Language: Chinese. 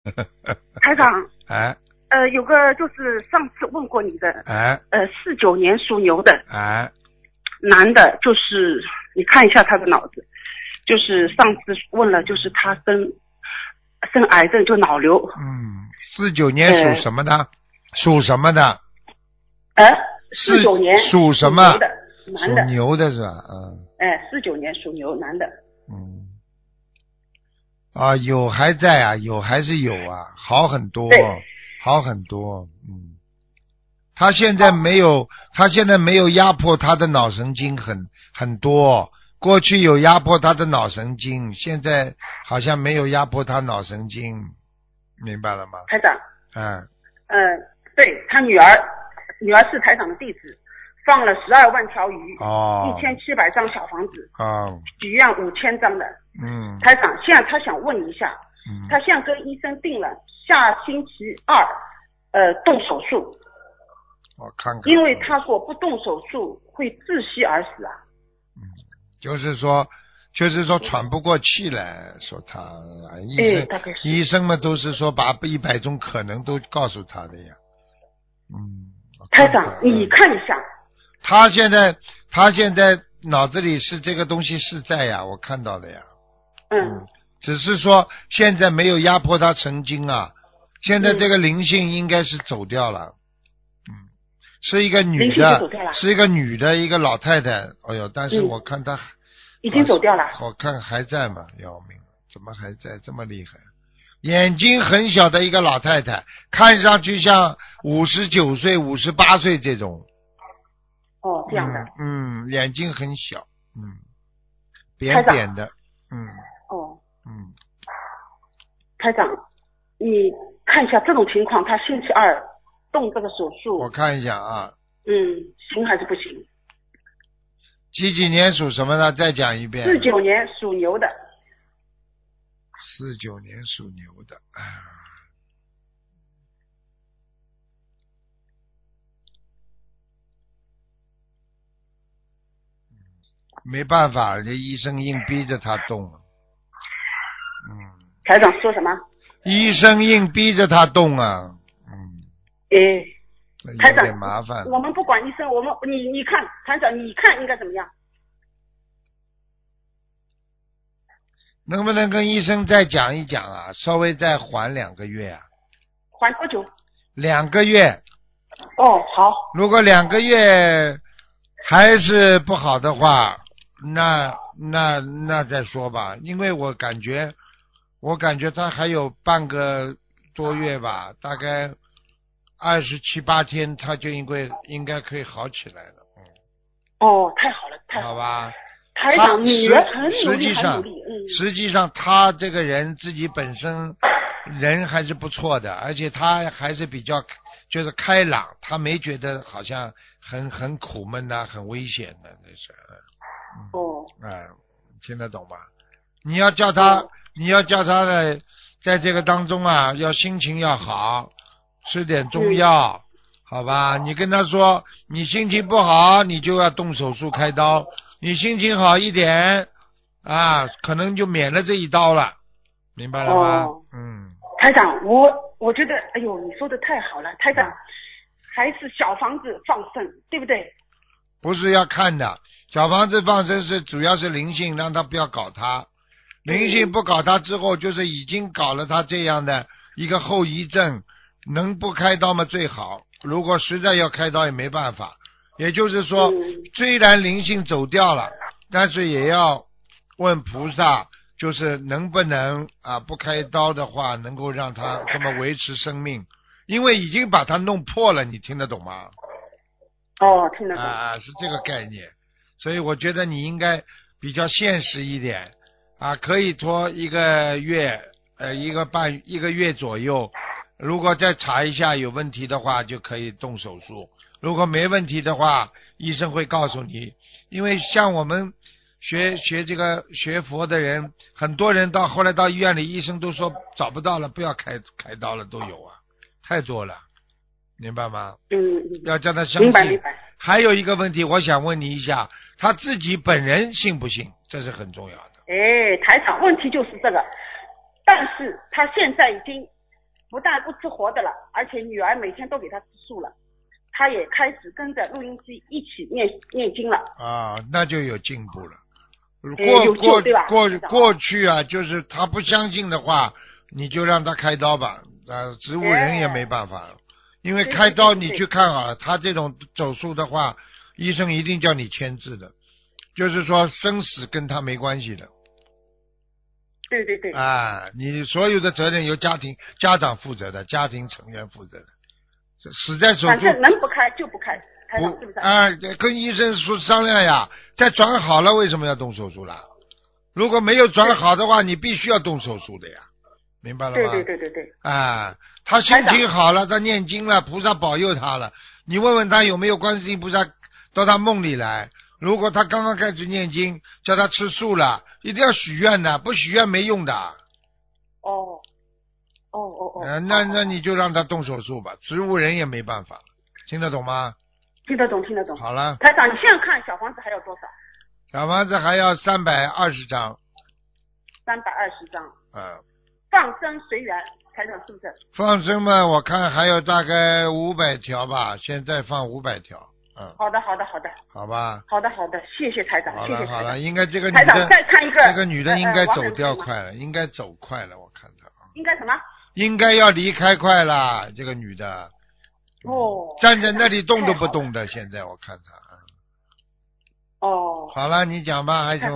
台长， 哎有个就是上次问过你的， 哎 49年属牛的哎， 男的，就是你看一下他的脑子，就是上次问了，就是他生癌症，就脑瘤。 49年属什么的？属什么的 ？49年属什么？ 属牛的男的。 属牛的是吧 ？49年属牛男的。 有还在啊，有还是有啊，好很多，好很多。他现在没有压迫他的脑神经很多，过去有压迫他的脑神经，现在好像没有压迫他脑神经，明白了吗？ 台长。对，他女儿是台长的弟子，放了12万条鱼，1700张小房子，许愿5000张的。台长，现在他想问一下，他现在跟医生定了下星期2动手术。 我看看。 因为他说不动手术会窒息而死啊。 就是说喘不过气来，说他医生们都是说把100种可能都告诉他的呀。 台长，你看一下。 他现在脑子里是这个东西是在呀，我看到的呀。只是说现在没有压迫他神经啊，现在这个灵性应该是走掉了。是一个女的，一个老太太。哎呦，但是我看她已经走掉了。 我看还在嘛，要命了，怎么还在这么厉害？眼睛很小的一个老太太，看上去像59岁、58岁这种。 这样的。 眼睛很小，扁扁的。 台长，你看一下这种情况，他星期2动这个手术。 我看一下啊。 行还是不行？ 几年属什么的？再讲一遍。 49年属牛的。 49年属牛的。没办法，这医生硬逼着他动。 台长说什么？ 医生硬逼着他动啊。 台长， 有点麻烦。 我们不管医生，你看，台长，你看应该怎么样？ 能不能跟医生再讲一讲啊？稍微再缓2个月啊？ 缓多久 ？2个月。 好。 如果2个月还是不好的话，那再说吧。因为我感觉他还有半个多月吧，大概27、8天，他就应该可以好起来了。 太好了，太好了。 好吧。 台长，女人很努力， 实际上他这个人自己本身人还是不错的，而且他还是比较就是开朗，他没觉得好像很苦闷呐，很危险的那是。听得懂吧？你要叫他的在这个当中啊，要心情要好，吃点中药，好吧？你跟他说，你心情不好，你就要动手术开刀。你心情好一点可能就免了这一刀了，明白了吗？ 台长，我觉得，哎呦，你说的太好了，台长，还是小房子放生，对不对？ 不是要看的，小房子放生是主要是灵性，让他不要搞他。灵性不搞他之后，就是已经搞了他这样的一个后遗症，能不开刀吗？最好。如果实在要开刀也没办法。也就是说，虽然灵性走掉了，但是也要问菩萨，就是能不能不开刀的话，能够让他这么维持生命，因为已经把他弄破了，你听得懂吗？ 听得懂。 是这个概念。所以我觉得你应该比较现实一点可以拖1个月1个月左右，如果再查一下有问题的话，就可以动手术。如果没问题的话，医生会告诉你。因为像我们学佛的人，很多人后来到医院里，医生都说找不到了，不要开刀了，都有太多了，明白吗？要叫他相信。 明白。 还有一个问题，我想问你一下，他自己本人信不信？这是很重要的。 台长，问题就是这个，但是他现在已经不但不吃活的了，而且女儿每天都给他吃素了，他也开始跟着录音机一起念经了。啊， 那就有进步了。过去啊，就是他不相信的话，你就让他开刀吧。植物人也没办法了，因为开刀你去看好了，他这种手术的话，医生一定叫你签字的，就是说生死跟他没关系的。 对对对。 你所有的责任由家长负责的，家庭成员负责的。死在手术， 反正能不开就不开，是不是？ 跟医生说商量呀，再转好了为什么要动手术啦？如果没有转好的话，你必须要动手术的呀，明白了吗？ 对。 他心情好了，他念经了，菩萨保佑他了。你问问他有没有观世音菩萨到他梦里来？如果他刚刚开始念经，叫他吃素了，一定要许愿的，不许愿没用的。那你就让他动手术吧，植物人也没办法，听得懂吗？ 听得懂。 好了， 台长，你现在看小房子还要多少？ 小房子还要320张。 320张。放生随缘，台长是不是？ 放生嘛，我看还有大概500条吧，现在放500条。 好的。 好吧。 好的，谢谢台长，谢谢台长。 好了，应该这个女的， 台长再看一个， 这个女的应该走掉快了，应该走快了，我看她。 应该什么？ 应该要离开快了，这个女的。站在那里动都不动的，现在我看她。 好了，你讲吧，还有。